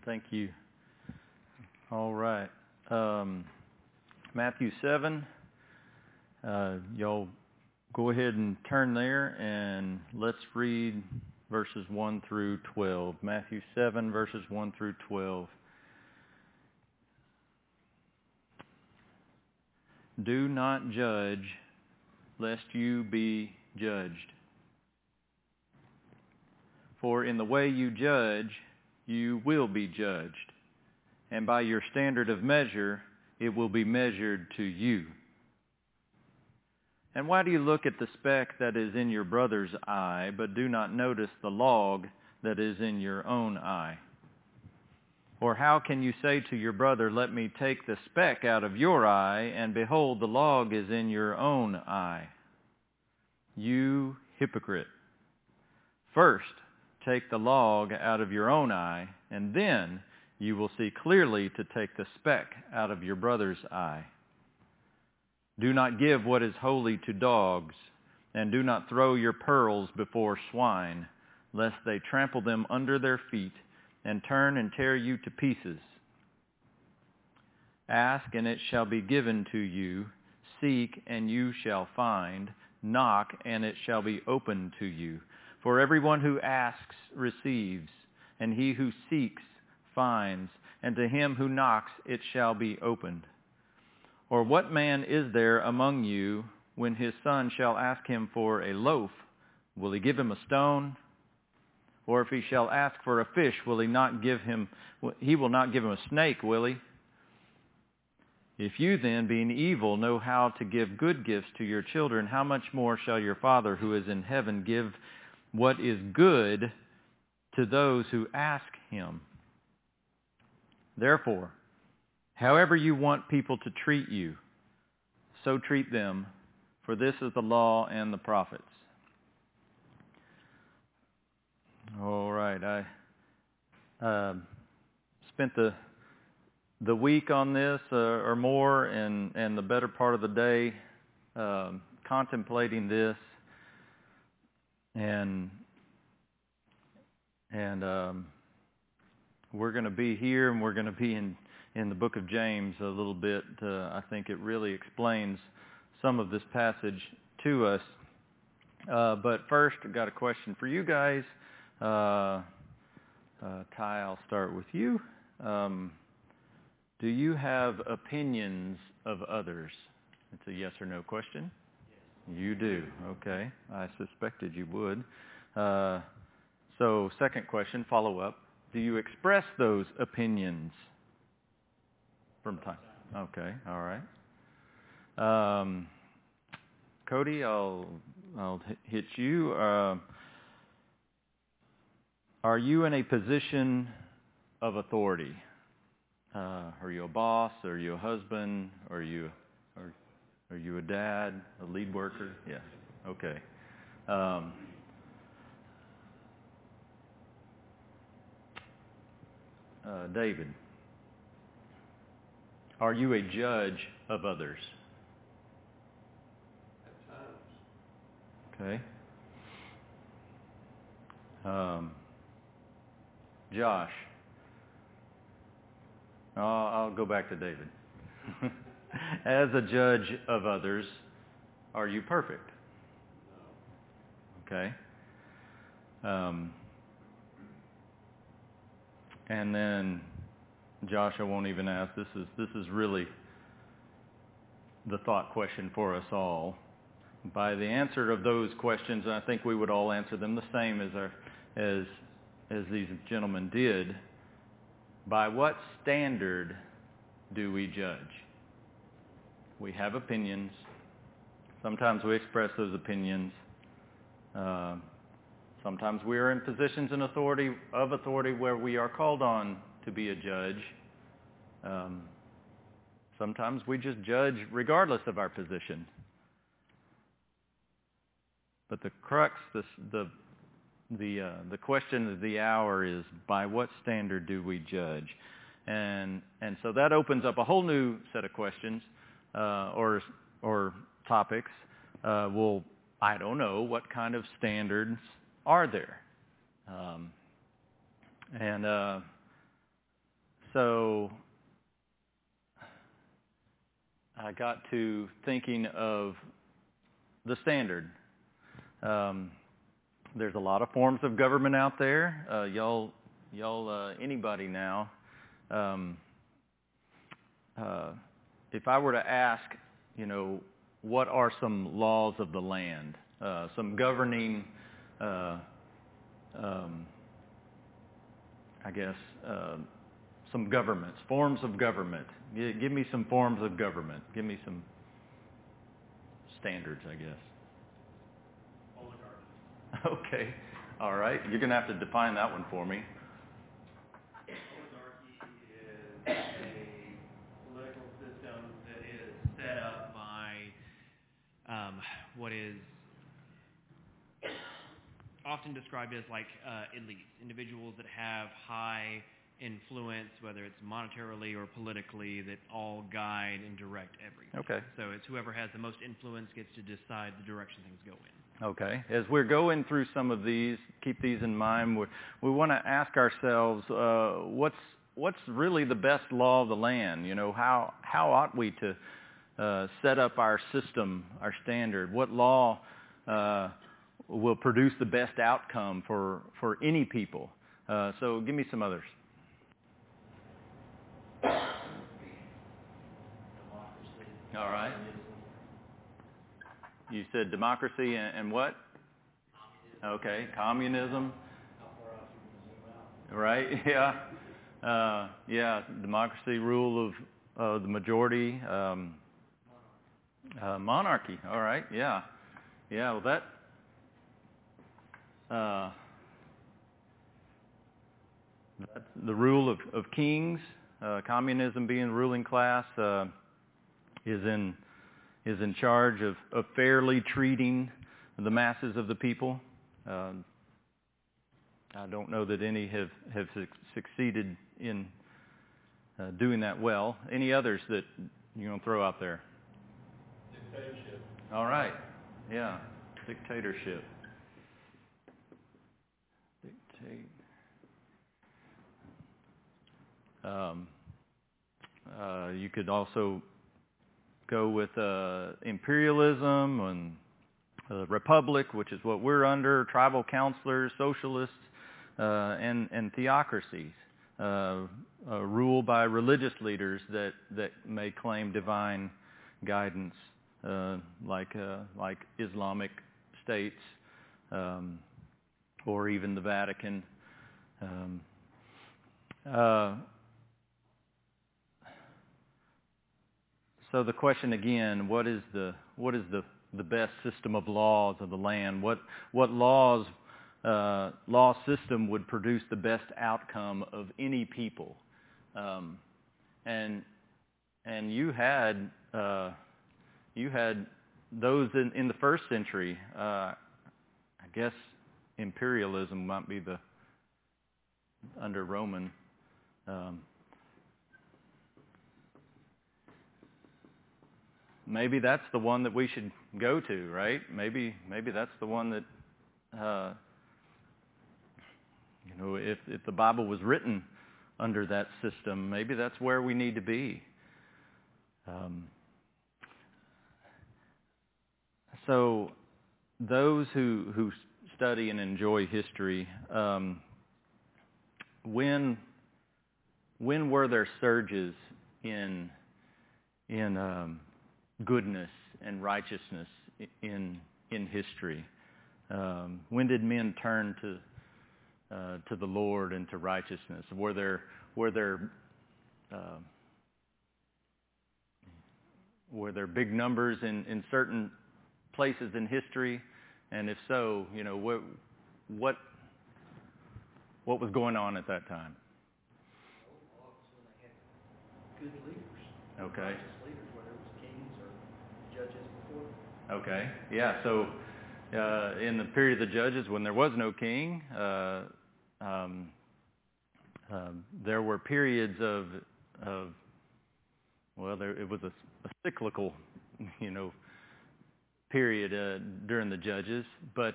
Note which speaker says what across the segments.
Speaker 1: Thank you. All right. Matthew 7. Y'all go ahead and turn there and let's read verses 1 through 12. Matthew 7, verses 1 through 12. Do not judge, lest you be judged. For in the way you judge, you will be judged, and by your standard of measure, it will be measured to you. And why do you look at the speck that is in your brother's eye, but do not notice the log that is in your own eye? Or how can you say to your brother, let me take the speck out of your eye, and behold, the log is in your own eye? You hypocrite! First, take the log out of your own eye, and then you will see clearly to take the speck out of your brother's eye. Do not give what is holy to dogs, and do not throw your pearls before swine, lest they trample them under their feet and turn and tear you to pieces. Ask, and it shall be given to you. Seek, and you shall find. Knock, and it shall be opened to you. For everyone who asks receives, and he who seeks finds, and to him who knocks it shall be opened. Or what man is there among you, when his son shall ask him for a loaf, will he give him a stone? Or if he shall ask for a fish, he will not give him a snake, will he? If you then, being evil, know how to give good gifts to your children, how much more shall your Father who is in heaven give what is good to those who ask him? Therefore, however you want people to treat you, so treat them, for this is the law and the prophets. All right, I spent the week on this or more, and the better part of the day contemplating this, and we're going to be here, and we're going to be in the book of James a little bit. I think it really explains some of this passage to us. But first, I've got a question for you guys. Ty, I'll start with you. Do you have opinions of others? It's a yes or no question. Yes. You do. Okay. I suspected you would. So second question, follow up. Do you express those opinions from time? Okay. All right. Cody, I'll hit you. Are you in a position of authority? Are you a boss? Are you a husband? Are you a dad? A lead worker? Yes. Okay. David, are you a judge of others? At times. Okay. Josh, I'll go back to David. As a judge of others, are you perfect? No. Okay. And then, Josh, I won't even ask. This is really the thought question for us all. By the answer of those questions, I think we would all answer them the same as these gentlemen did. By what standard do we judge? We have opinions. Sometimes we express those opinions. Sometimes we are in positions of authority where we are called on to be a judge. Sometimes we just judge regardless of our position. But the crux, the question of the hour is, by what standard do we judge? And so that opens up a whole new set of questions or topics. Well, I don't know, what kind of standards are there? So I got to thinking of the standard. There's a lot of forms of government out there. Y'all, anybody now. If I were to ask, what are some laws of the land, some governing, some governments, forms of government. Give me some forms of government. Give me some standards, I guess. Oligarchy. Okay. All right. You're going to have to define that one for me.
Speaker 2: Oligarchy is a political system that is set up by what is often described as like elites, individuals that have high influence, whether it's monetarily or politically, that all guide and direct everything.
Speaker 1: Okay.
Speaker 2: So it's whoever has the most influence gets to decide the direction things go in.
Speaker 1: Okay. As we're going through some of these, keep these in mind. We want to ask ourselves, what's really the best law of the land? How ought we to set up our system, our standard? What law will produce the best outcome for any people? So give me some others. All right. You said democracy and what? Communism. Okay, communism. Right, yeah. Yeah, democracy, rule of the majority. Monarchy, all right, yeah. Yeah, well that's the rule of kings. Communism being the ruling class is in charge of fairly treating the masses of the people. I don't know that any have succeeded in doing that well. Any others that you're going to throw out there?
Speaker 3: Dictatorship.
Speaker 1: All right. Yeah. Dictatorship. You could also go with imperialism and republic, which is what we're under, tribal counselors, socialists, and theocracies, ruled by religious leaders that may claim divine guidance, like Islamic states, or even the Vatican. So the question again: what is the best system of laws of the land? What law system would produce the best outcome of any people? And you had those in the first century. I guess imperialism might be under Roman. Maybe that's the one that we should go to, right? Maybe that's the one that, if the Bible was written under that system, maybe that's where we need to be. So those who study and enjoy history, when were there surges in goodness and righteousness in history? When did men turn to the Lord and to righteousness? Were there big numbers in certain places in history? And if so, what was going on at that time?
Speaker 3: Good leaders.
Speaker 1: Okay.
Speaker 3: Righteous leaders, whether it was kings or judges before.
Speaker 1: Okay. Yeah. So in the period of the judges, when there was no king, there were periods it was a cyclical, period during the judges, but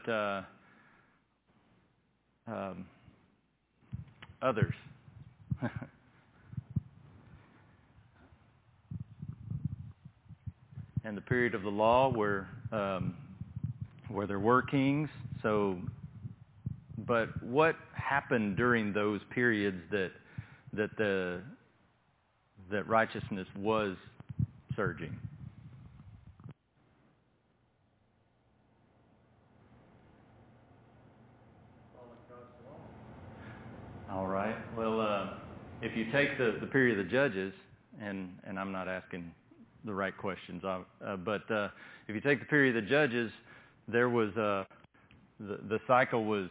Speaker 1: others. and the period of the law where there were kings. So, but what happened during those periods that righteousness was surging? All right. Well, if you take the period of the Judges, and I'm not asking the right questions, but if you take the period of the Judges, there was the cycle was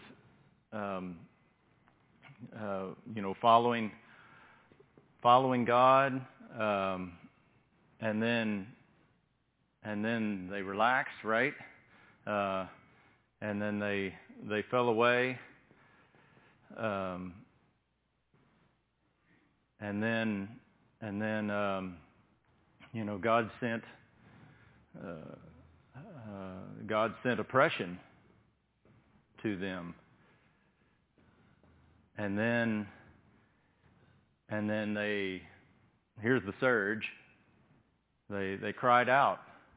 Speaker 1: following God, and then they relaxed, right? And then they fell away. And then God sent oppression to them, and then here's the surge. They cried out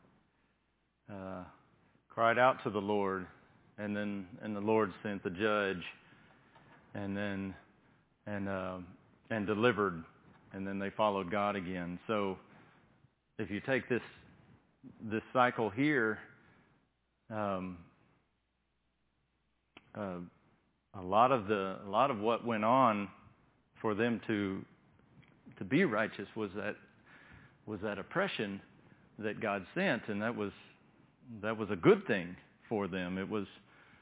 Speaker 1: to the Lord, and the Lord sent the judge, and delivered, and then they followed God again. So if you take this cycle here, a lot of what went on for them to be righteous was that oppression that God sent, and that was a good thing for them. It was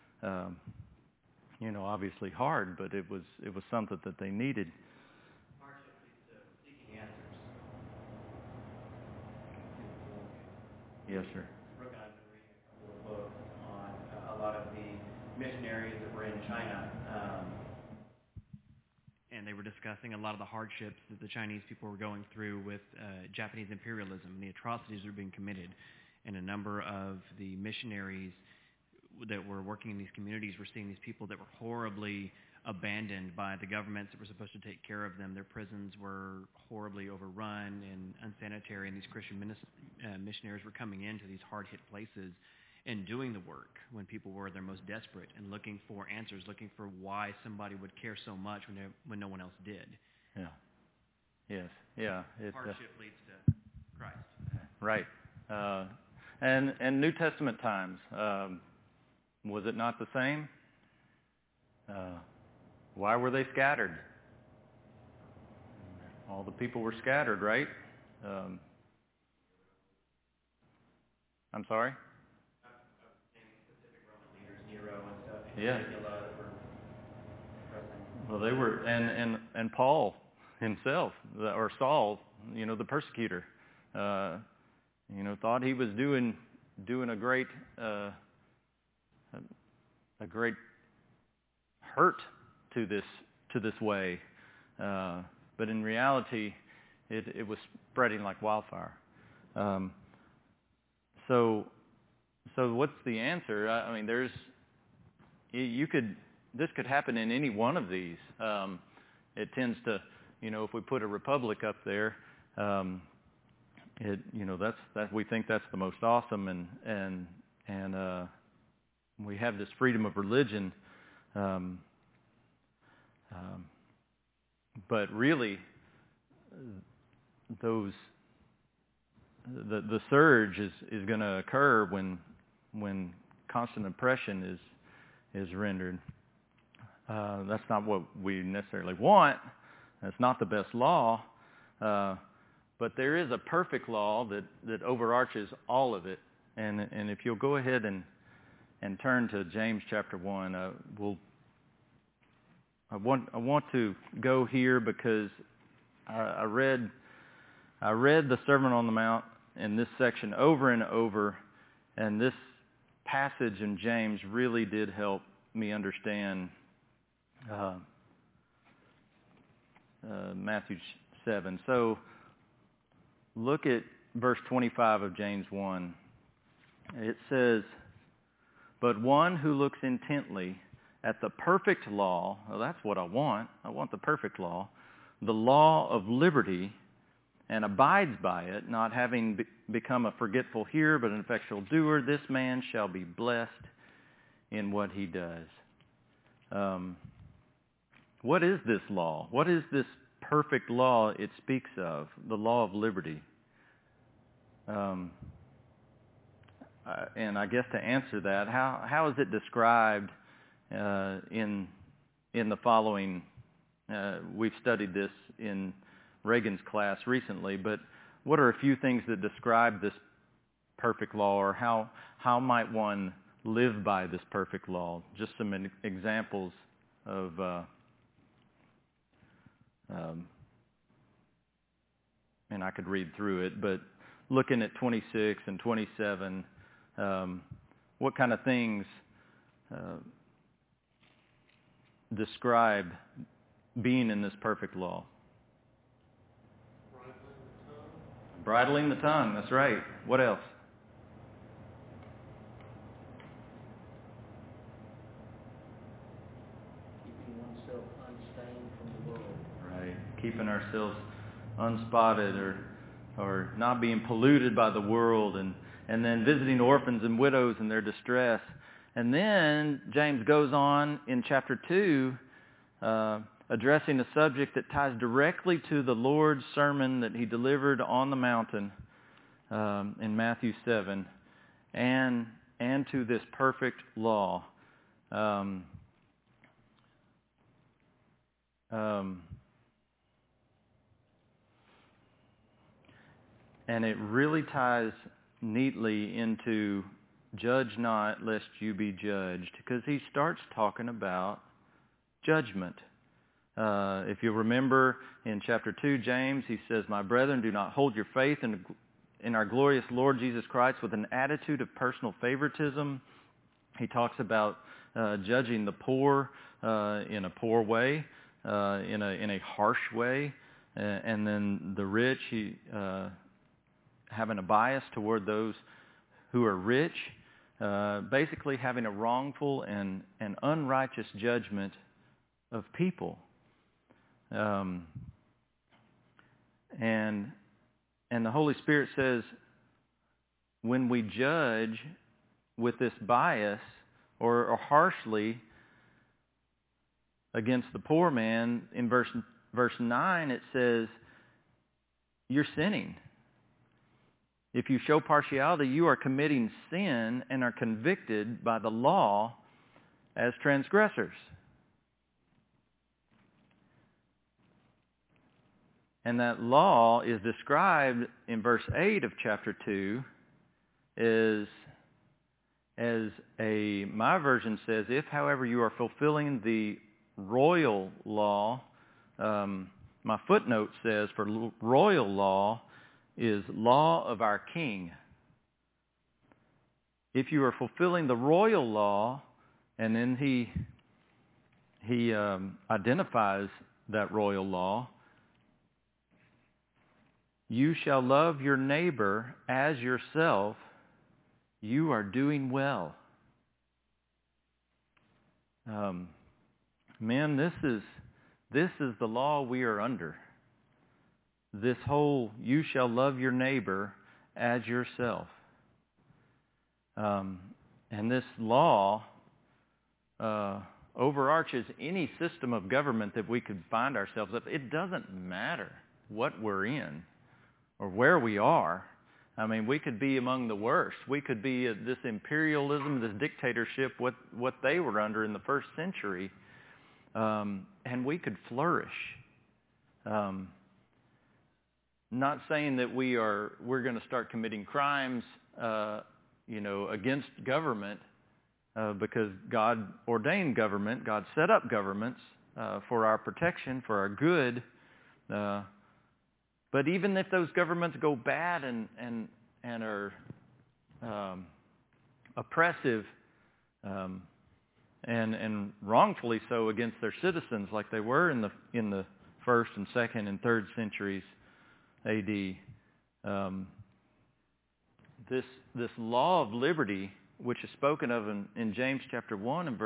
Speaker 1: obviously hard, but it was something that they needed.
Speaker 2: Hardship leads to seeking answers.
Speaker 1: Yes, sir.
Speaker 3: Brooke and I have been reading a couple of books on a lot of the missionaries that were in China.
Speaker 2: And they were discussing a lot of the hardships that the Chinese people were going through with Japanese imperialism and the atrocities that were being committed. And a number of the missionaries that were working in these communities were seeing these people that were horribly abandoned by the governments that were supposed to take care of them. Their prisons were horribly overrun and unsanitary, and these Christian missionaries were coming into these hard-hit places and doing the work when people were their most desperate and looking for answers, looking for why somebody would care so much when no one else did.
Speaker 1: Yeah. Yes. Yeah.
Speaker 2: Hardship leads to Christ.
Speaker 1: Right. And New Testament times, was it not the same? Why were they scattered? All the people were scattered, right? I'm sorry?
Speaker 3: Specific Roman leaders, Nero and stuff,
Speaker 1: Yeah.
Speaker 3: Caligula, that were pressing.
Speaker 1: Well, they were, and Paul himself, or Saul, the persecutor, thought he was doing a great hurt to this way, but in reality, it was spreading like wildfire. So what's the answer? I mean, this could happen in any one of these. It tends to, if we put a republic up there, we think that's the most awesome, and we have this freedom of religion, but really, the surge is going to occur when constant oppression is rendered. That's not what we necessarily want. That's not the best law. But there is a perfect law that overarches all of it. And if you'll go ahead and turn to James chapter 1, I want to go here because I read the Sermon on the Mount in this section over and over, and this passage in James really did help me understand Matthew 7. So look at verse 25 of James 1. It says, "But one who looks intently at the perfect law," well, that's what I want. I want the perfect law, "the law of liberty, and abides by it, not having become a forgetful hearer, but an effectual doer, this man shall be blessed in what he does. What is this law? What is this perfect law it speaks of? The law of liberty. And I guess to answer that, how is it described in the following? We've studied this in Reagan's class recently, but what are a few things that describe this perfect law, or how might one live by this perfect law? Just some examples of and I could read through it, but looking at 26 and 27, what kind of things describe being in this perfect law? Bridling the tongue, that's right. What else?
Speaker 4: Keeping oneself unstained from the world.
Speaker 1: Right. Keeping ourselves unspotted or not being polluted by the world, and then visiting orphans and widows in their distress. And then James goes on in chapter 2 addressing a subject that ties directly to the Lord's sermon that he delivered on the mountain in Matthew 7, and to this perfect law. And it really ties neatly into judge not lest you be judged, because he starts talking about judgment. If you remember in chapter 2, James, he says, "My brethren, do not hold your faith in our glorious Lord Jesus Christ with an attitude of personal favoritism." He talks about judging the poor in a poor way, in a harsh way, and then the rich, having a bias toward those who are rich, basically having a wrongful and unrighteous judgment of people. And the Holy Spirit says, when we judge with this bias or harshly against the poor man, in verse 9 it says, you're sinning. If you show partiality, you are committing sin and are convicted by the law as transgressors. And that law is described in verse 8 of chapter 2 as my version says, if, however, you are fulfilling the royal law, my footnote says for royal law is law of our king. If you are fulfilling the royal law, and then he identifies that royal law, you shall love your neighbor as yourself, you are doing well. Men, this is the law we are under. This whole, you shall love your neighbor as yourself. And this law overarches any system of government that we could find ourselves in. It doesn't matter what we're in or where we are. I mean, we could be among the worst. We could be this imperialism, this dictatorship, what they were under in the first century, and we could flourish. Not saying that we're going to start committing crimes, against government, because God ordained government, God set up governments for our protection, for our good. But even if those governments go bad and are oppressive and wrongfully so against their citizens, like they were in the first and second and third centuries A.D., this law of liberty, which is spoken of in James chapter 1 and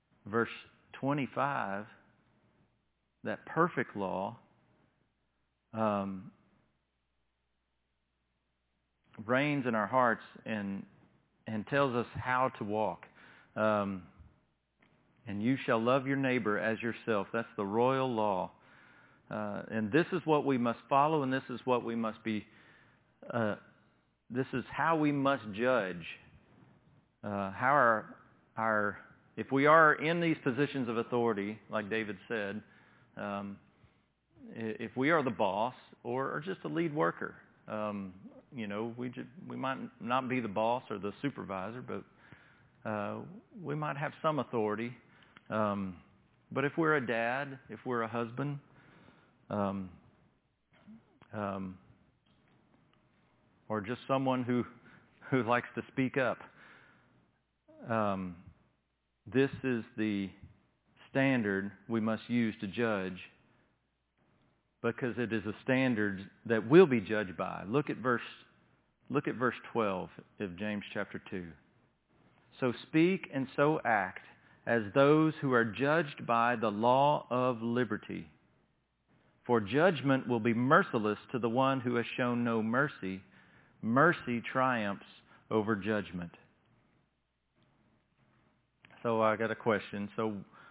Speaker 1: verse 25, that perfect law, reigns in our hearts and tells us how to walk. And you shall love your neighbor as yourself. That's the royal law. And this is what we must follow, and this is what we must be, this is how we must judge how if we are in these positions of authority, like David said, if we are the boss or just a lead worker, we might not be the boss or the supervisor, but we might have some authority. But if we're a dad, if we're a husband, or just someone who likes to speak up, this is the standard we must use to judge, because it is a standard that will be judged by. Look at verse 12 of James chapter 2. So speak and so act as those who are judged by the law of liberty. For judgment will be merciless to the one who has shown no mercy. Mercy triumphs over judgment. So I got a question. So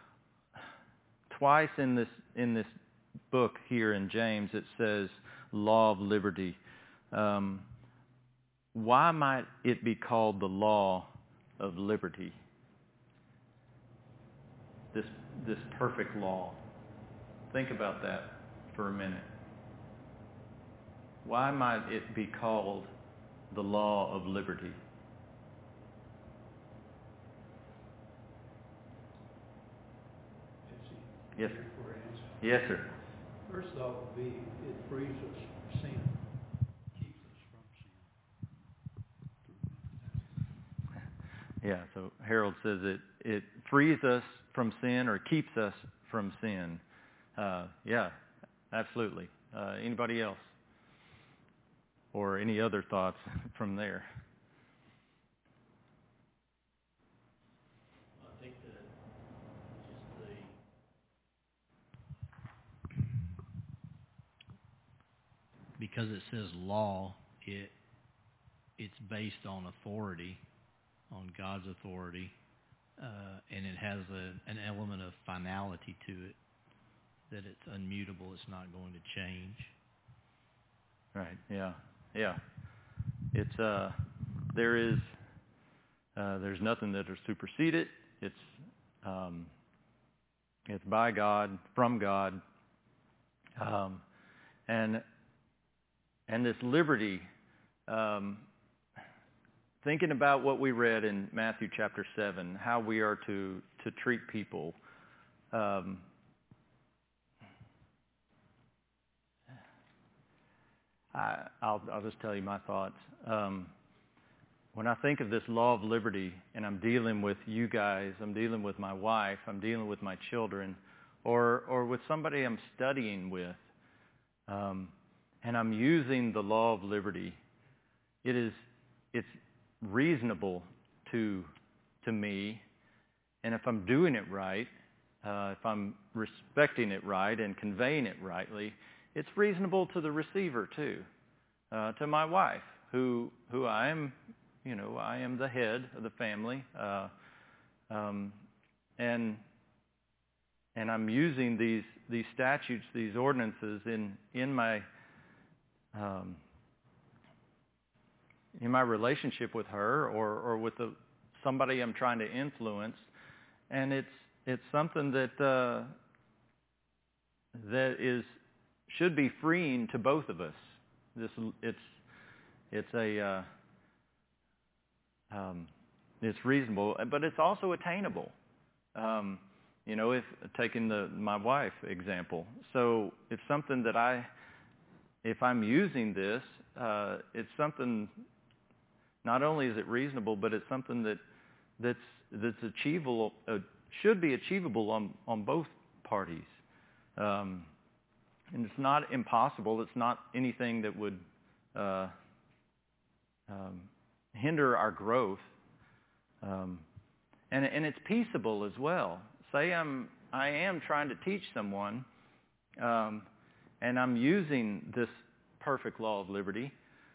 Speaker 1: twice in this book here in James it says law of liberty. Why might it be called the law of liberty? This perfect law. Think about that for a minute. Why might it be called the law of liberty? Yes, sir. Yes, sir.
Speaker 5: First thought would be it frees us from sin, keeps us from sin.
Speaker 1: Yeah, so Harold says it frees us from sin or keeps us from sin. Yeah, absolutely. Anybody else? Or any other thoughts from there?
Speaker 4: I think that
Speaker 6: because it says law, it's based on authority, on God's authority, and it has an element of finality to it, that it's unmutable, it's not going to change.
Speaker 1: Right. Yeah. It's there's nothing that will supersede it. It's by God, from God, and this liberty. Thinking about what we read in Matthew chapter 7, how we are to treat people. I'll just tell you my thoughts. When I think of this law of liberty, and I'm dealing with you guys, I'm dealing with my wife, I'm dealing with my children, or with somebody I'm studying with, and I'm using the law of liberty, it's reasonable to me, and if I'm doing it right, if I'm respecting it right and conveying it rightly, it's reasonable to the receiver too, to my wife, who I am, I am the head of the family, and I'm using these statutes, these ordinances in my relationship with her or with somebody I'm trying to influence, and it's something that should be freeing to both of us. It's reasonable, but it's also attainable. If taking my wife example, so it's something that if I'm using this, it's something. Not only is it reasonable, but it's something that's achievable. Should be achievable on both parties. And it's not impossible. It's not anything that would hinder our growth. And it's peaceable as well. Say I am trying to teach someone, and and I'm using this perfect law of liberty,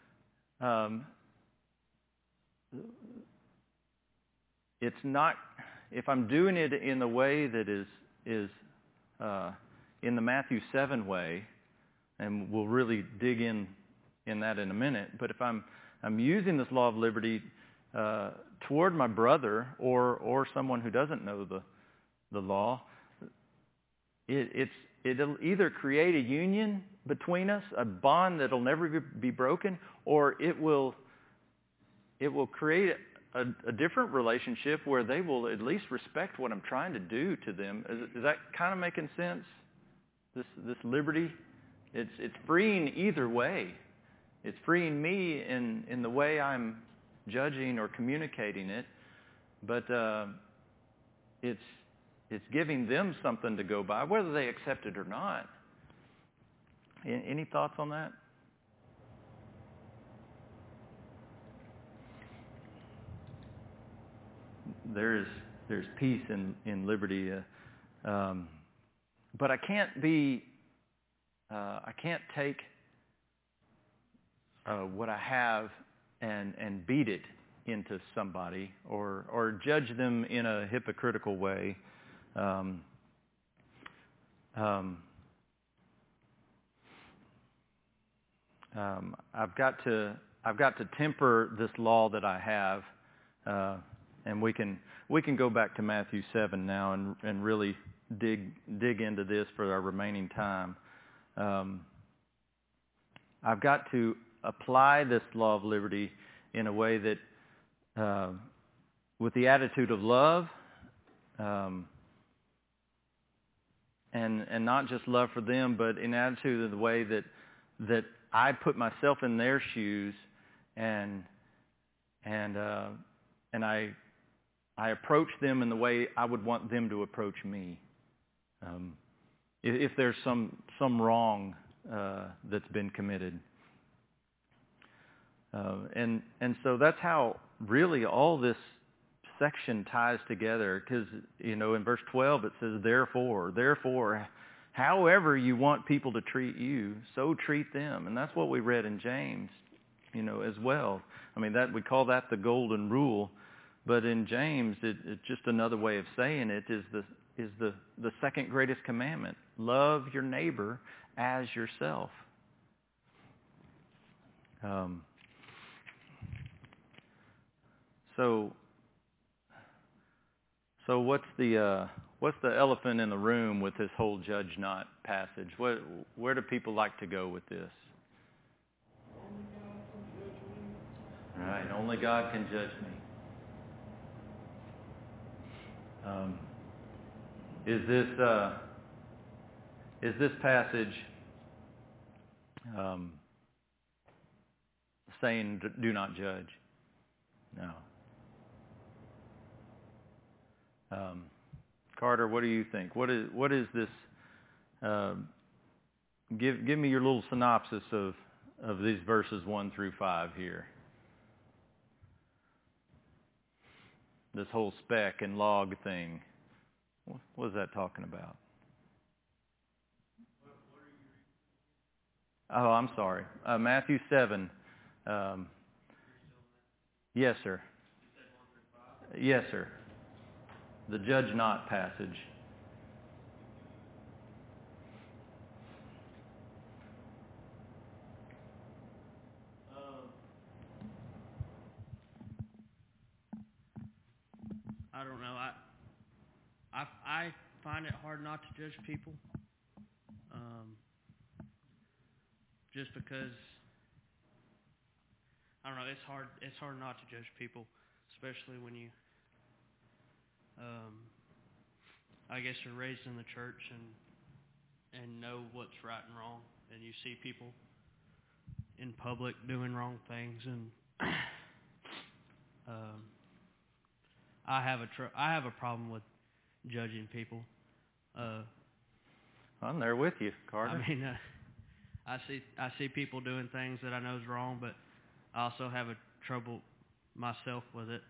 Speaker 1: it's not, if I'm doing it in the way that is in the Matthew 7 way, and we'll really dig in that in a minute, but if I'm using this law of liberty toward my brother or someone who doesn't know the law, it'll either create a union between us, a bond that'll never be broken, or it will create a different relationship where they will at least respect what I'm trying to do to them. Is that kind of making sense? This liberty, it's freeing either way. It's freeing me in the way I'm judging or communicating it, but it's giving them something to go by, whether they accept it or not. Any thoughts on that? There's peace in liberty, but I can't take what I have and beat it into somebody or judge them in a hypocritical way. I've got to temper this law that I have, and we can go back to Matthew 7 now and really dig into this for our remaining time. I've got to apply this law of liberty in a way that, with the attitude of love, and not just love for them, but in attitude of the way that I put myself in their shoes, and I approach them in the way I would want them to approach me. If there's some wrong that's been committed, and so that's how really all this section ties together, because in verse 12 it says, therefore, however you want people to treat you, so treat them. And that's what we read in James, as well. I mean, that we call that the golden rule, but in James, it's just another way of saying it is the second greatest commandment: love your neighbor as yourself. So what's the elephant in the room with this whole judge not passage? Where do people like to go with this? Right, only God can judge me. Is this passage saying do not judge? No. Carter, what do you think? What is this? Give me your little synopsis of these verses 1 through 5 here. This whole spec and log thing. What is that talking about? Oh, I'm sorry. Matthew 7. Yes, sir. Yes, sir. The judge not passage.
Speaker 4: I don't know. I find it hard not to judge people, just because I don't know. It's hard not to judge people, especially when you, I guess, you're raised in the church and know what's right and wrong, and you see people in public doing wrong things, and I have a problem with judging people.
Speaker 1: I'm there with you, Carter.
Speaker 4: I mean, I see people doing things that I know is wrong, but I also have a trouble myself with it,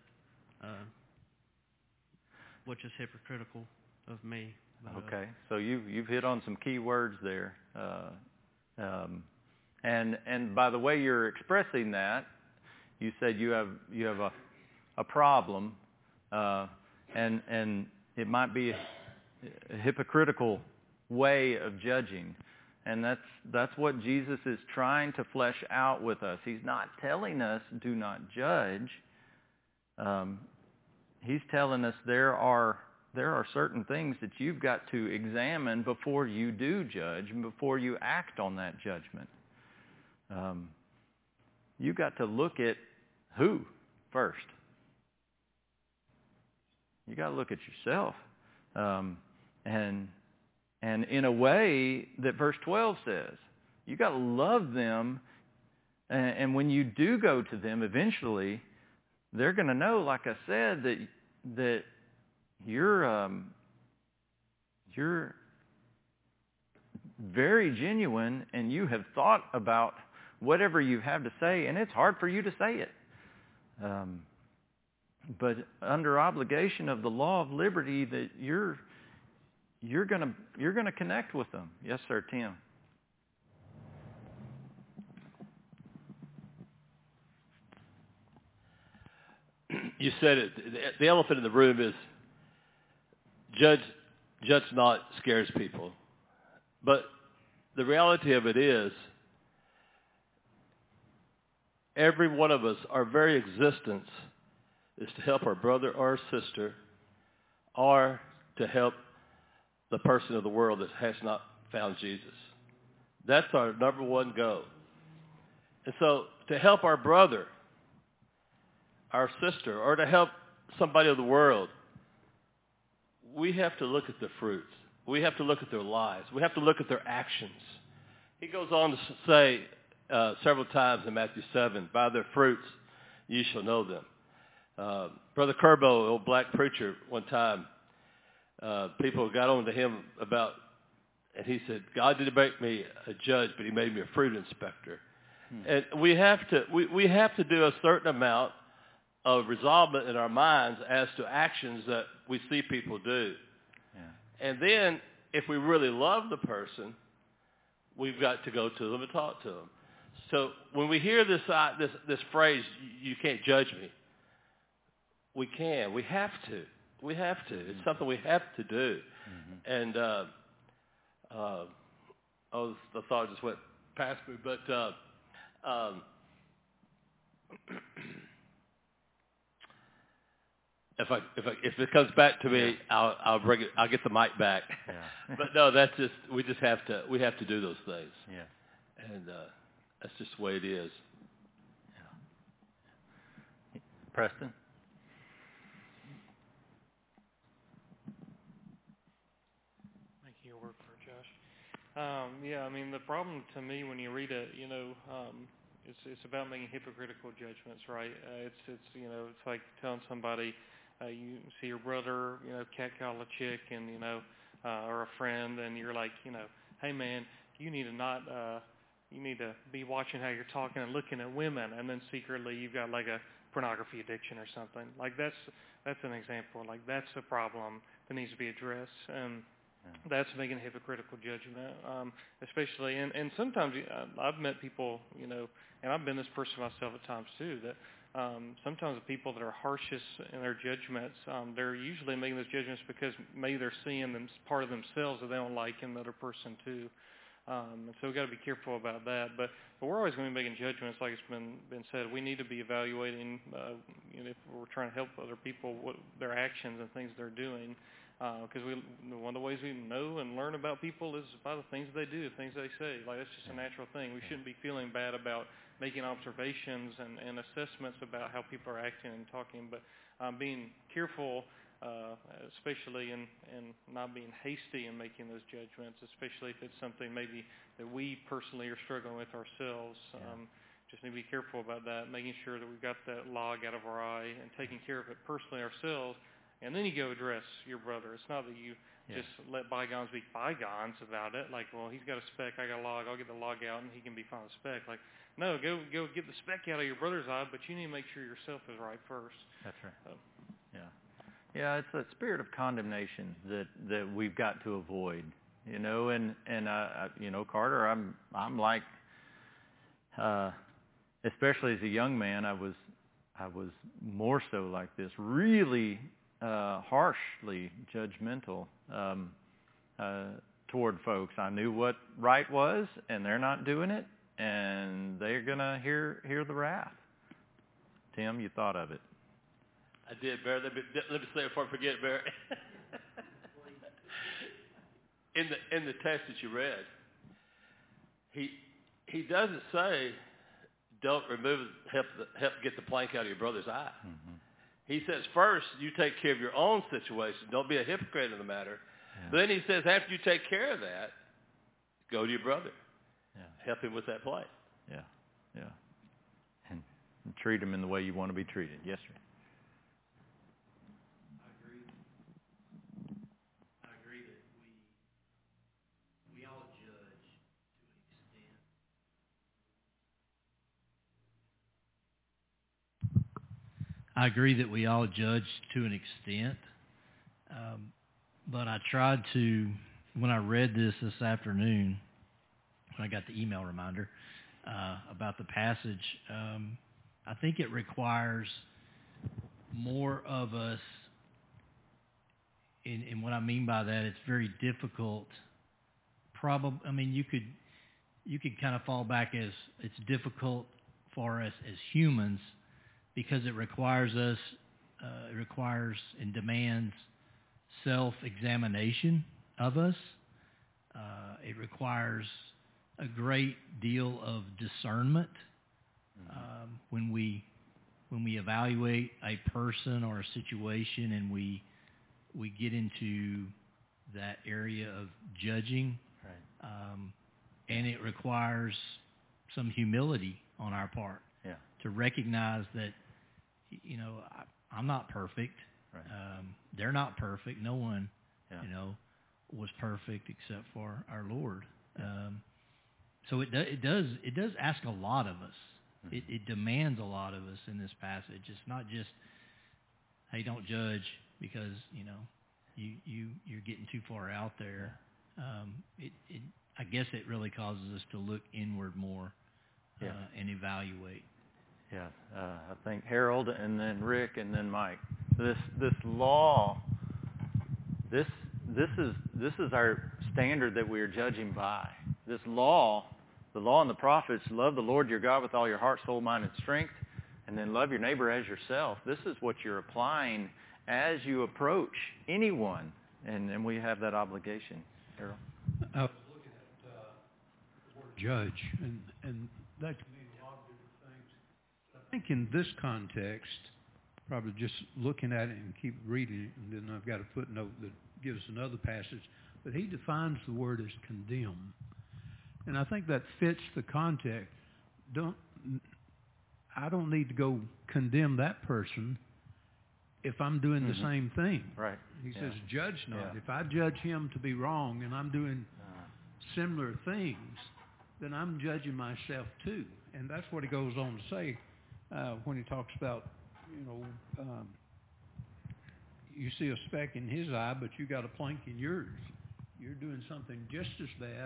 Speaker 4: which is hypocritical of me. But,
Speaker 1: okay, so you've hit on some key words there. And by the way you're expressing that, you said you have a problem, and it might be a hypocritical way of judging. And that's what Jesus is trying to flesh out with us. He's not telling us do not judge. He's telling us there are certain things that you've got to examine before you do judge and before you act on that judgment. You've got to look at who first. You got to look at yourself. And in a way that verse 12 says, you got to love them, and when you do go to them, eventually they're going to know, like I said, that you're very genuine, and you have thought about whatever you have to say, and it's hard for you to say it. But under obligation of the law of liberty, that you're gonna connect with them. Yes, sir, Tim.
Speaker 7: You said it. The elephant in the room is judge not scares people. But the reality of it is, every one of us, our very existence is to help our brother or sister, or to help the person of the world that has not found Jesus. That's our number one goal. And so to help our brother, our sister, or to help somebody of the world, we have to look at the fruits. We have to look at their lives. We have to look at their actions. He goes on to say several times in Matthew 7, by their fruits ye shall know them. Brother Kerbo, old black preacher, one time, people got on to him about, and he said, God didn't make me a judge, but he made me a fruit inspector. And we have to do a certain amount of resolvement in our minds as to actions that we see people do. Yeah. And then, if we really love the person, we've got to go to them and talk to them. So when we hear this phrase, you can't judge me, we can. We have to. We have to. It's something we have to do. Mm-hmm. And the thought just went past me, but if it comes back to me, I'll bring it. I'll get the mic back. Yeah. But no, that's just we have to do those things. Yeah. And that's just the way it is.
Speaker 1: Yeah. Preston.
Speaker 8: Yeah, I mean, the problem to me when you read it, it's about making hypocritical judgments, right? It's like telling somebody, you see your brother, catcall a chick, and or a friend, and you're like, hey man, you need to be watching how you're talking and looking at women, and then secretly you've got like a pornography addiction or something. Like that's an example. Like that's a problem that needs to be addressed. That's making a hypocritical judgment, especially, and sometimes I've met people, and I've been this person myself at times too, that sometimes the people that are harshest in their judgments, they're usually making those judgments because maybe they're seeing them part of themselves that they don't like in the other person too. And so we've got to be careful about that. But we're always going to be making judgments, like it's been said. We need to be evaluating, if we're trying to help other people, what their actions and things they're doing. Because one of the ways we know and learn about people is by the things they do, the things they say. Like that's just a natural thing. We shouldn't be feeling bad about making observations and assessments about how people are acting and talking, but being careful, especially in not being hasty in making those judgments, especially if it's something maybe that we personally are struggling with ourselves. Just need to be careful about that, making sure that we've got that log out of our eye and taking care of it personally ourselves. And then you go address your brother. It's not that you just let bygones be bygones about it. Like, well, he's got a speck, I got a log. I'll get the log out, and he can be fine with speck. Like, no, go get the speck out of your brother's eye, but you need to make sure yourself is right first.
Speaker 1: That's right. Yeah, it's that spirit of condemnation that we've got to avoid. you know, and you know, Carter, I'm like, especially as a young man, I was more so like this, really harshly judgmental toward folks. I knew what right was, and they're not doing it, and they're gonna hear the wrath. Tim, you thought of it.
Speaker 7: I did, Barry. Let me say it before I forget, Barry. in the text that you read, he doesn't say don't help get the plank out of your brother's eye. Mm-hmm. He says first you take care of your own situation. Don't be a hypocrite in the matter. Yeah. Then he says after you take care of that, go to your brother. Yeah. Help him with that plank.
Speaker 1: Yeah, yeah. And treat him in the way you want to be treated. Yes, sir.
Speaker 6: I agree that we all judge to an extent. I agree that we all judge to an extent, but I tried to, when I read this afternoon, when I got the email reminder about the passage, I think it requires more of us. And what I mean by that, it's very difficult. I mean, you could kind of fall back as it's difficult for us as humans because it requires us, and demands self-examination of us. It requires a great deal of discernment when we evaluate a person or a situation, and we get into that area of judging, right. And it requires some humility on our part, yeah, to recognize that, you know, I'm not perfect. Right. They're not perfect. No one, yeah, you know, was perfect except for our Lord. So it does ask a lot of us. Mm-hmm. It demands a lot of us in this passage. It's not just, hey, don't judge because, you know, you're getting too far out there. I guess it really causes us to look inward more, yeah, and evaluate.
Speaker 1: Yeah, I think Harold and then Rick and then Mike. This law, this is our standard that we are judging by. This law, the law and the prophets, love the Lord your God with all your heart, soul, mind, and strength, and then love your neighbor as yourself. This is what you're applying as you approach anyone, and we have that obligation. Harold?
Speaker 5: I was looking at the word judge, and that can mean a lot of different things. I think in this context, probably just looking at it and keep reading it, and then I've got a footnote that gives another passage, but he defines the word as condemn. And I think that fits the context. I don't need to go condemn that person if I'm doing the same thing.
Speaker 1: Right.
Speaker 5: He says, judge not. Yeah. If I judge him to be wrong and I'm doing similar things, then I'm judging myself too. And that's what he goes on to say when he talks about, you know, you see a speck in his eye, but you got a plank in yours. You're doing something just as bad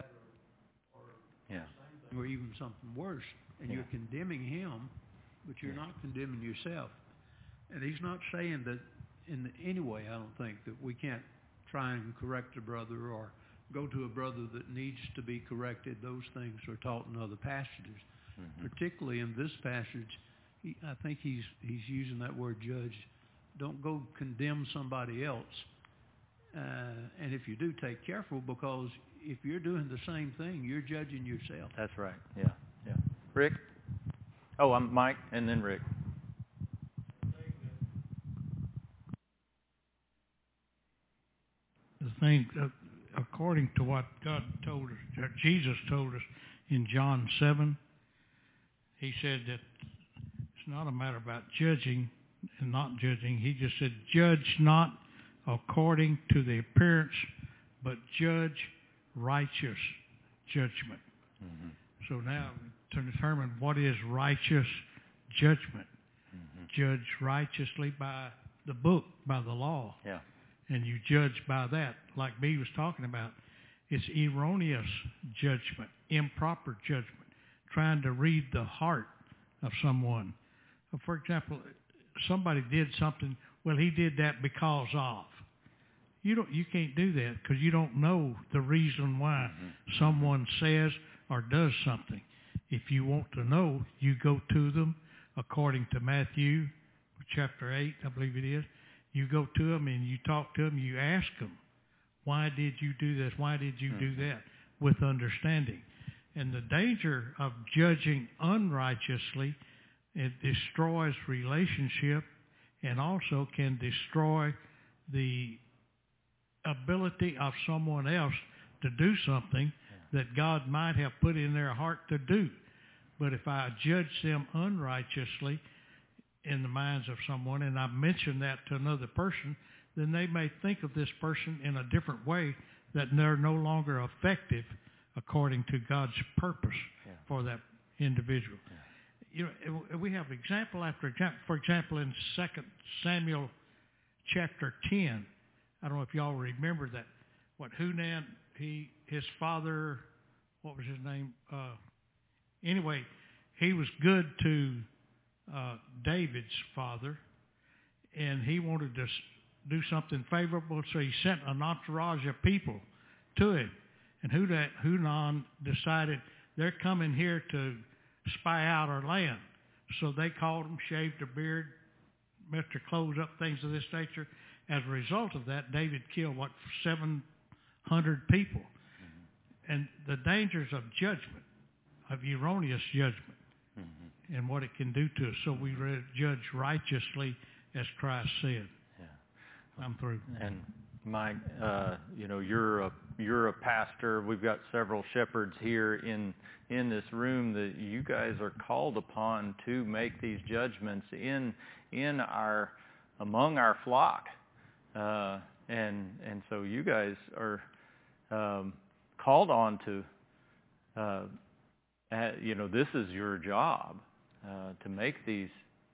Speaker 5: or even something worse. And you're condemning him, but you're not condemning yourself. And he's not saying that in any way, I don't think, that we can't try and correct a brother or go to a brother that needs to be corrected. Those things are taught in other passages. Mm-hmm. Particularly in this passage, I think he's using that word judge. Don't go condemn somebody else. And if you do, take careful, because if you're doing the same thing, you're judging yourself.
Speaker 1: That's right. Yeah, yeah. Rick? Oh, I'm Mike, and then Rick.
Speaker 9: The thing, according to what God told us, Jesus told us in John 7, he said that it's not a matter about judging and not judging. He just said, judge not according to the appearance, but judge righteous judgment. Mm-hmm. So now, to determine what is righteous judgment, judge righteously by the book, by the law.
Speaker 1: Yeah.
Speaker 9: And you judge by that, like B was talking about. It's erroneous judgment, improper judgment, trying to read the heart of someone. For example, somebody did something, well, he did that because of. You can't do that because you don't know the reason why someone says or does something. If you want to know, you go to them according to Matthew chapter 8, I believe it is. You go to them and you talk to them, you ask them, why did you do this? Why did you do that? With understanding. And the danger of judging unrighteously, it destroys relationship and also can destroy the ability of someone else to do something that God might have put in their heart to do. But if I judge them unrighteously in the minds of someone, and I mention that to another person, then they may think of this person in a different way, that they're no longer effective according to God's purpose for that individual. You know, we have example after example. For example, in 2 Samuel chapter 10, I don't know if y'all remember that. Hunan, his father, what was his name? Anyway, he was good to David's father, and he wanted to do something favorable, so he sent an entourage of people to him. And Hunan decided they're coming here to spy out our land. So they called him, shaved their beard, messed their clothes up, things of this nature. As a result of that, David killed, 700 people. And the dangers of judgment, of erroneous judgment, and what it can do to us. So we judge righteously, as Christ said. I'm through.
Speaker 1: And Mike, you're a pastor. We've got several shepherds here in this room that you guys are called upon to make these judgments among our flock, and so you guys are called on to. This is your job to make these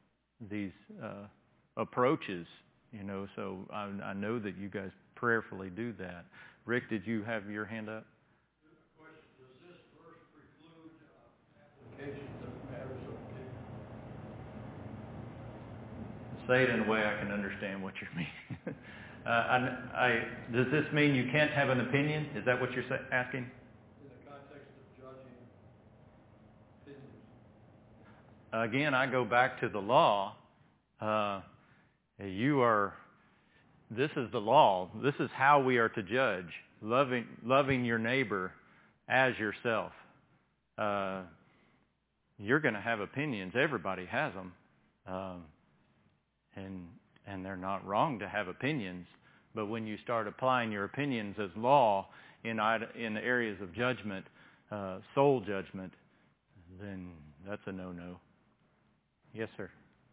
Speaker 1: approaches. So I know that you guys prayerfully do that. Rick, did you have your hand up?
Speaker 5: Question: does this verse preclude applications of matters of
Speaker 1: Say it in a way I can understand what you mean. Does this mean you can't have an opinion? Is that what you're asking?
Speaker 5: in the context of judging opinions?
Speaker 1: Again, I go back to the law. This is the law. This is how we are to judge. Loving your neighbor as yourself. You're going to have opinions. Everybody has them. And they're not wrong to have opinions. But when you start applying your opinions as law in areas of judgment, soul judgment, then that's a no-no. Yes, sir.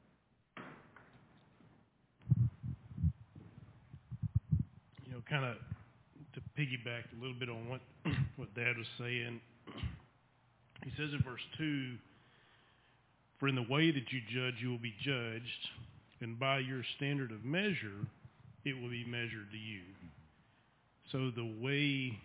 Speaker 10: Kind of to piggyback a little bit on what Dad was saying. He says in verse 2, "For in the way that you judge, you will be judged, and by your standard of measure, it will be measured to you." So the way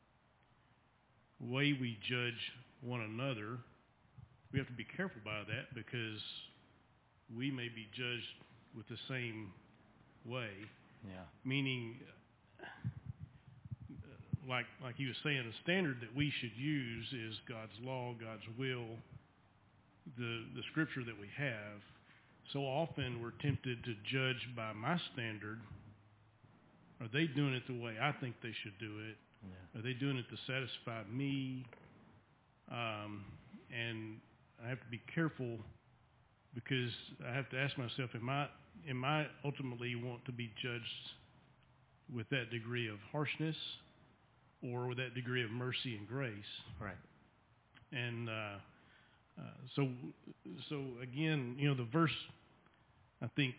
Speaker 10: we judge one another, we have to be careful by that, because we may be judged with the same way.
Speaker 1: Yeah.
Speaker 10: Meaning, like he was saying, the standard that we should use is God's law, God's will, the scripture that we have. So often we're tempted to judge by my standard. Are they doing it the way I think they should do it? Yeah. Are they doing it to satisfy me? And I have to be careful, because I have to ask myself, am I ultimately want to be judged with that degree of harshness, or with that degree of mercy and grace?
Speaker 1: Right.
Speaker 10: And so again, the verse, I think,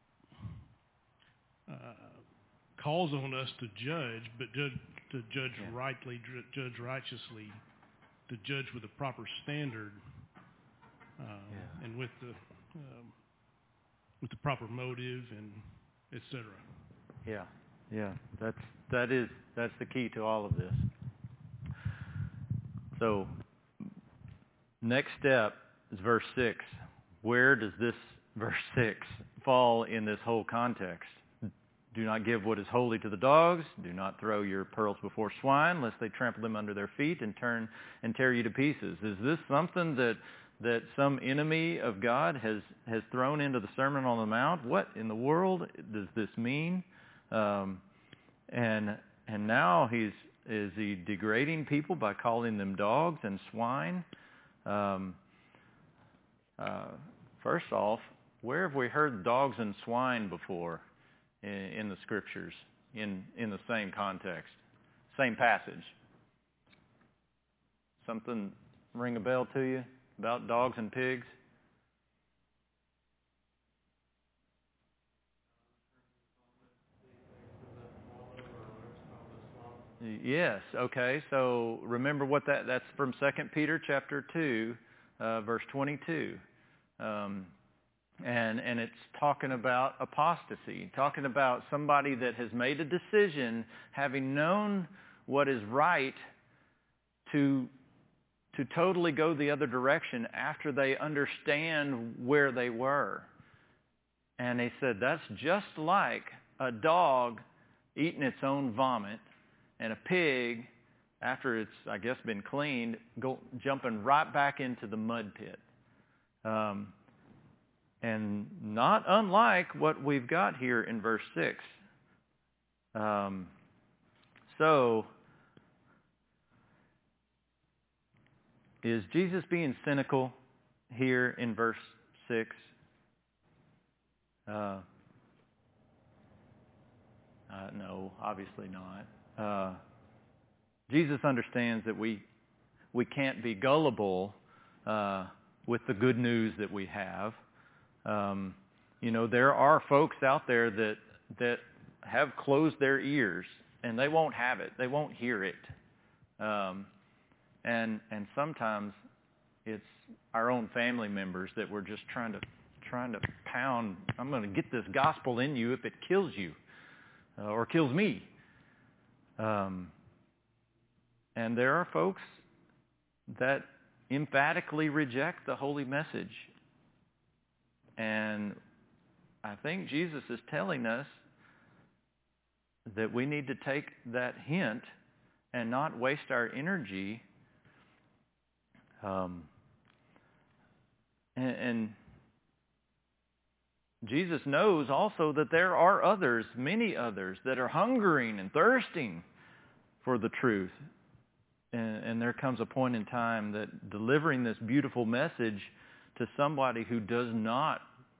Speaker 10: calls on us to judge, but to judge rightly, judge righteously, to judge with a proper standard, and with the proper motive, and etc.
Speaker 1: Yeah. That's the key to all of this. So next step is verse 6. Where does this verse 6 fall in this whole context? Do not give what is holy to the dogs. Do not throw your pearls before swine, lest they trample them under their feet and turn and tear you to pieces. Is this something that some enemy of God has thrown into the Sermon on the Mount? What in the world does this mean? And now is he degrading people by calling them dogs and swine? First off, where have we heard dogs and swine before in the Scriptures, in the same context, same passage? Something ring a bell to you about dogs and pigs? Yes. Okay. So remember what that's from 2 Peter chapter 2, verse 22. And it's talking about apostasy, talking about somebody that has made a decision, having known what is right, to totally go the other direction after they understand where they were. And they said that's just like a dog eating its own vomit, and a pig, after it's, I guess, been cleaned, jumping right back into the mud pit. And not unlike what we've got here in verse 6. So, is Jesus being cynical here in verse 6? No, obviously not. Jesus understands that we can't be gullible with the good news that we have. There are folks out there that have closed their ears, and they won't have it. They won't hear it. And sometimes it's our own family members that we're just trying to pound. I'm going to get this gospel in you if it kills you or kills me. And there are folks that emphatically reject the holy message. And I think Jesus is telling us that we need to take that hint and not waste our energy. And Jesus knows also that there are others, many others, that are hungering and thirsting for the truth. And there comes a point in time that delivering this beautiful message to somebody who does not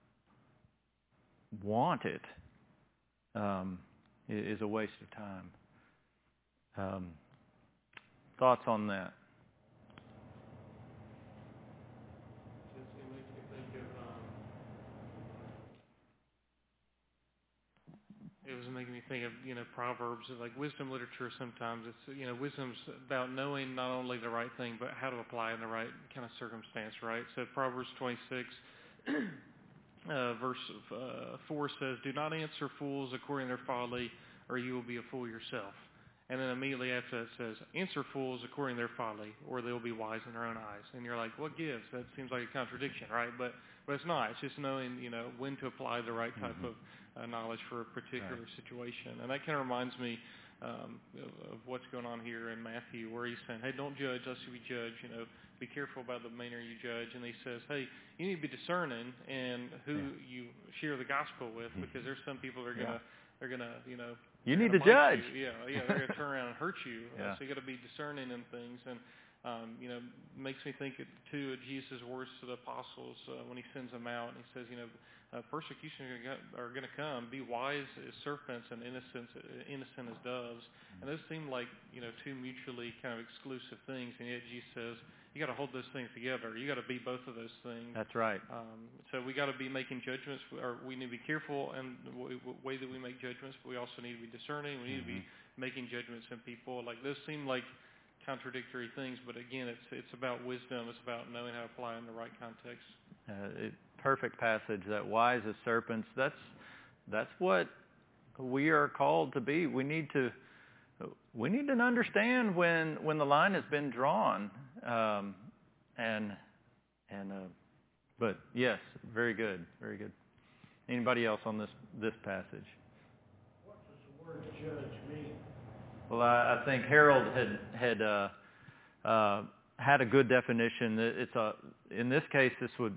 Speaker 1: want it is a waste of time. Thoughts on that?
Speaker 8: It was making me think of, Proverbs, like wisdom literature sometimes. It's, wisdom's about knowing not only the right thing, but how to apply in the right kind of circumstance, right? So Proverbs 26, verse 4 says, "Do not answer fools according to their folly, or you will be a fool yourself." And then immediately after that it says, "Answer fools according to their folly, or they will be wise in their own eyes." And you're like, what gives? That seems like a contradiction, right? But it's not. It's just knowing, when to apply the right type of knowledge for a particular situation. And that kind of reminds me of what's going on here in Matthew, where he's saying, hey, don't judge lest you be judged. Be careful about the manner you judge. And he says, hey, you need to be discerning in who you share the gospel with, because there's some people that are gonna,
Speaker 1: you need to judge.
Speaker 8: They're gonna turn around and hurt you.
Speaker 1: Yeah.
Speaker 8: So you got to be discerning in things. And makes me think too of Jesus' words to the apostles when he sends them out, and he says, persecution are going to come. Be wise as serpents and innocent as doves. And those seem like two mutually kind of exclusive things, and yet Jesus says you got to hold those things together. You got to be both of those things.
Speaker 1: That's right.
Speaker 8: So we got to be making judgments, or we need to be careful in the way that we make judgments, but we also need to be discerning. We need to be making judgments in people. Like those seem like contradictory things, but again, it's about wisdom. It's about knowing how to apply in the right context.
Speaker 1: Perfect passage. That wise as serpents. That's what we are called to be. We need to understand when the line has been drawn, But yes, very good, very good. Anybody else on this passage?
Speaker 5: What does the word judge mean?
Speaker 1: Well, I think Harold had a good definition. In this case,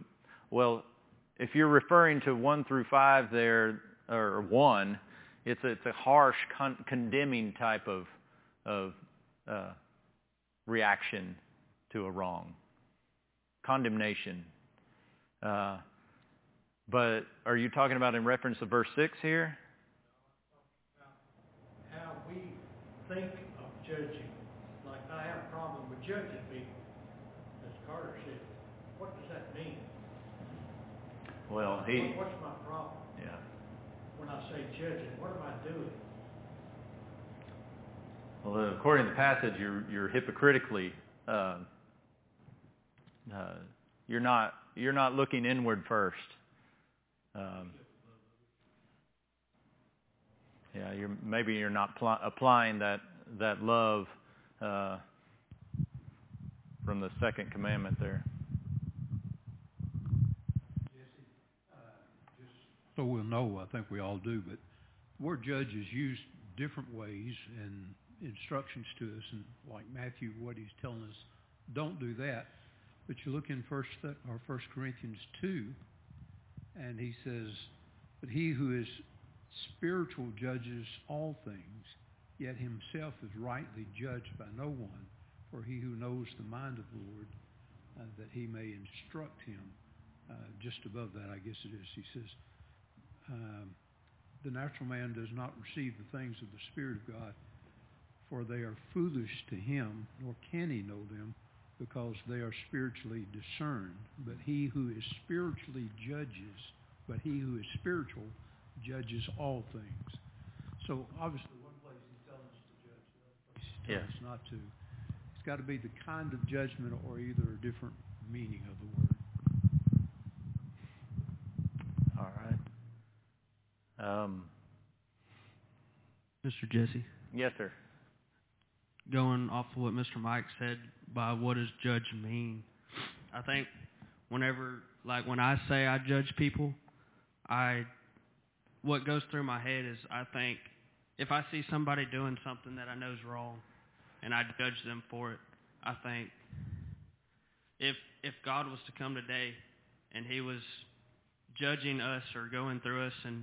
Speaker 1: if you're referring to 1 through 5 there, or 1, it's a harsh, condemning type of reaction to a wrong, condemnation. But are you talking about in reference to verse 6 here?
Speaker 5: How we think of judging. Like I have a problem with judging people, as Carter said. What does that mean?
Speaker 1: Well,
Speaker 5: what's my problem?
Speaker 1: Yeah.
Speaker 5: When I say judging, what am I doing?
Speaker 1: Well, according to the passage, you're hypocritically. You're not looking inward first. Maybe you're not applying that love from the second commandment there.
Speaker 5: Just so we'll know, I think we all do, but the word judge is used different ways and instructions to us, and like Matthew, what he's telling us, don't do that. But you look in 1 Corinthians 2, and he says, but he who is spiritual judges all things, yet himself is rightly judged by no one. For he who knows the mind of the Lord, that he may instruct him. Just above that, I guess it is, he says, the natural man does not receive the things of the Spirit of God, for they are foolish to him, nor can he know them, because they are spiritually discerned. But he who is spiritual judges all things. So obviously one place he's telling us to judge, the other place he's telling us not to. It's got to be the kind of judgment or either a different meaning of the word.
Speaker 1: All right.
Speaker 4: Mr. Jesse?
Speaker 1: Yes, sir.
Speaker 4: Going off of what Mr. Mike said, by what does judge mean? I think when I say I judge people, what goes through my head is I think if I see somebody doing something that I know is wrong and I judge them for it, I think if God was to come today and he was judging us or going through us and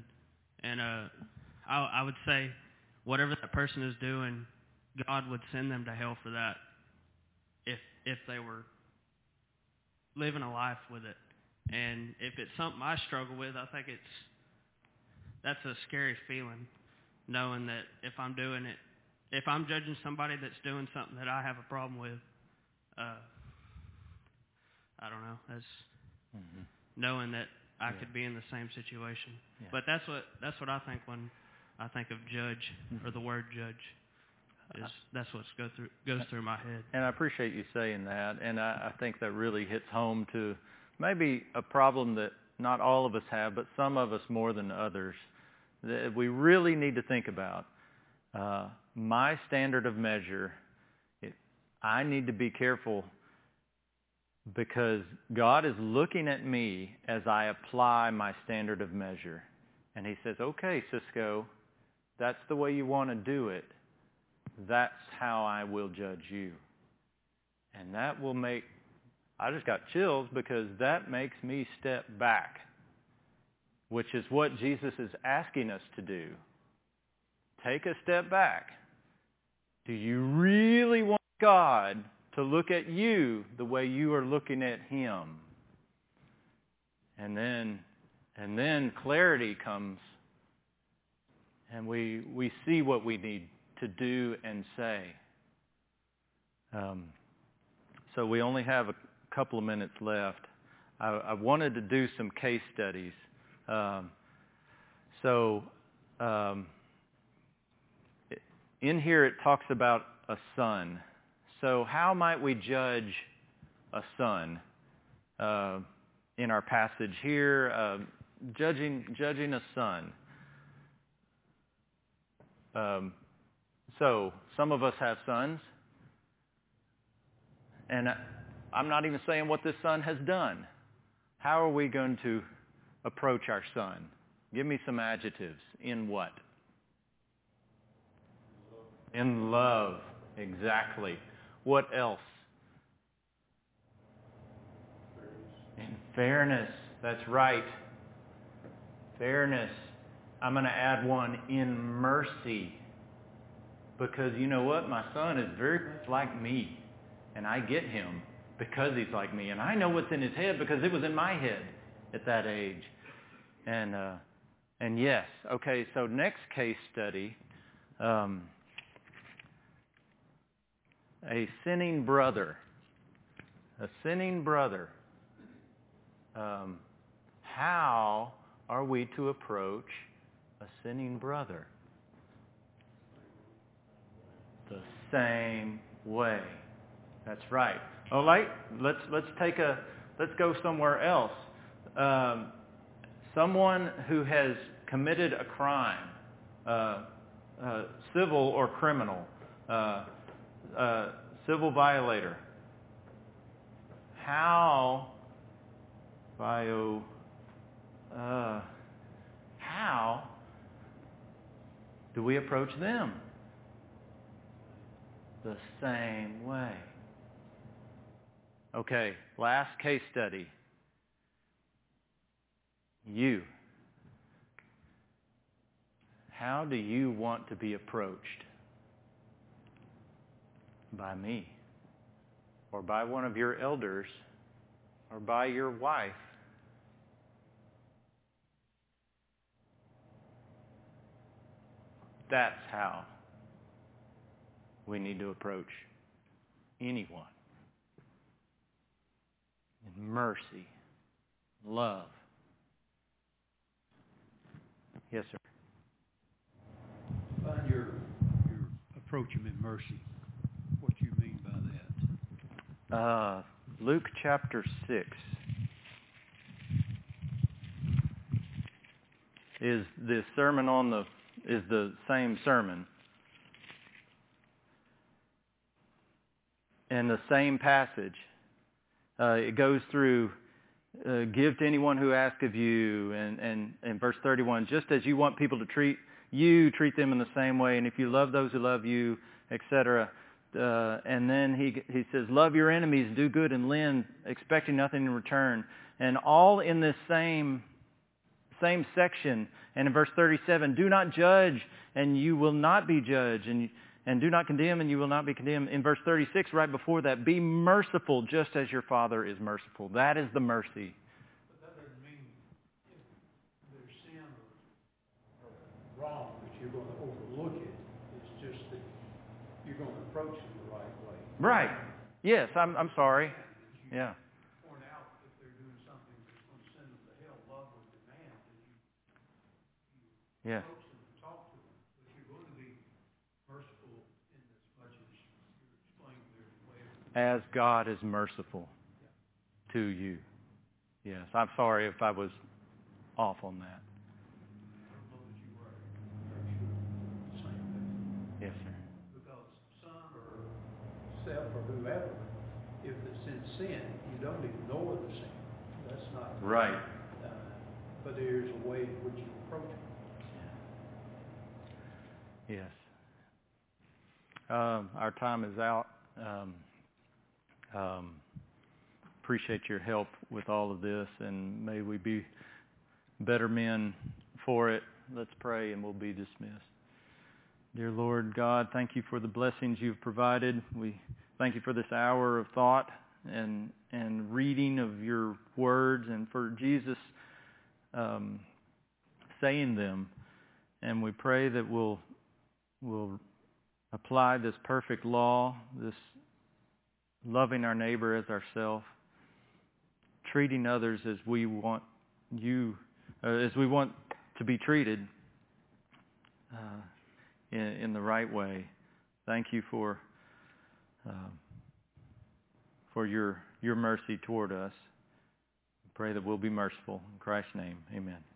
Speaker 4: I would say whatever that person is doing, God would send them to hell for that if they were living a life with it. And if it's something I struggle with, I think that's a scary feeling, knowing that if I'm judging somebody that's doing something that I have a problem with, I don't know, that's knowing that I could be in the same situation. Yeah. But that's what I think when I think of judge or the word judge. That's what goes through my head.
Speaker 1: And I appreciate you saying that, and I think that really hits home to maybe a problem that not all of us have, but some of us more than others, that we really need to think about. My standard of measure, I need to be careful because God is looking at me as I apply my standard of measure. And he says, okay, Cisco, that's the way you want to do it. That's how I will judge you. And that will I just got chills because that makes me step back, which is what Jesus is asking us to do. Take a step back. Do you really want God to look at you the way you are looking at him? And then clarity comes, and we see what we need to do and say. So we only have a couple of minutes left. I wanted to do some case studies. In here it talks about a son. So how might we judge a son? In our passage here, judging a son. So some of us have sons. And I'm not even saying what this son has done. How are we going to approach our son? Give me some adjectives. In what? In love. Exactly. What else? In fairness. That's right. Fairness. I'm going to add one. In mercy. Because you know what? My son is very much like me. And I get him because he's like me. And I know what's in his head because it was in my head at that age. And yes. Okay, so next case study. A sinning brother. A sinning brother. How are we to approach a sinning brother? The same way. That's right. Oh, let's go somewhere else. Someone who has committed a crime, civil or criminal, civil violator. How do we approach them? The same way. Okay, last case study. You. How do you want to be approached? By me, or by one of your elders, or by your wife. That's how we need to approach anyone. In mercy, love. Yes, sir.
Speaker 5: Find your approach him in mercy. What do you mean by that?
Speaker 1: Luke chapter 6 is the same sermon. And the same passage. It goes through, give to anyone who asks of you, and verse 31, just as you want people to treat you, treat them in the same way, and if you love those who love you, etc. And then he says, love your enemies, do good and lend, expecting nothing in return. And all in this same section. And in verse 37, do not judge, and you will not be judged, and do not condemn, and you will not be condemned. In verse 36, right before that, be merciful just as your Father is merciful. That is the mercy.
Speaker 5: But that doesn't mean if there's sin or wrong that you're going to overlook it. It's just that you're going to approach it the right way.
Speaker 1: Right. Yes, I'm sorry. Yeah.
Speaker 5: Point out if they're doing something that's going to send them to hell, love would demand that you
Speaker 1: Yeah.
Speaker 5: approach them and talk to them. But you're going to be merciful in as much as you're explaining their way of
Speaker 1: As God is merciful to you. Yes, I'm sorry if I was off on that.
Speaker 5: I don't know that you were very sure the same way.
Speaker 1: Yes, sir.
Speaker 5: Because son or self or whoever, if it's in sin, you don't ignore the sin. That's not
Speaker 1: Right.
Speaker 5: But there's a way in which you approach it.
Speaker 1: Yes. Our time is out. Appreciate your help with all of this, and may we be better men for it. Let's pray, and we'll be dismissed. Dear Lord God, thank you for the blessings you've provided. We thank you for this hour of thought and reading of your words, and for Jesus saying them. And we pray that we'll apply this perfect law, this loving our neighbor as ourselves, treating others as we want to be treated in the right way. Thank you for your mercy toward us. Pray that we'll be merciful. In Christ's name, amen.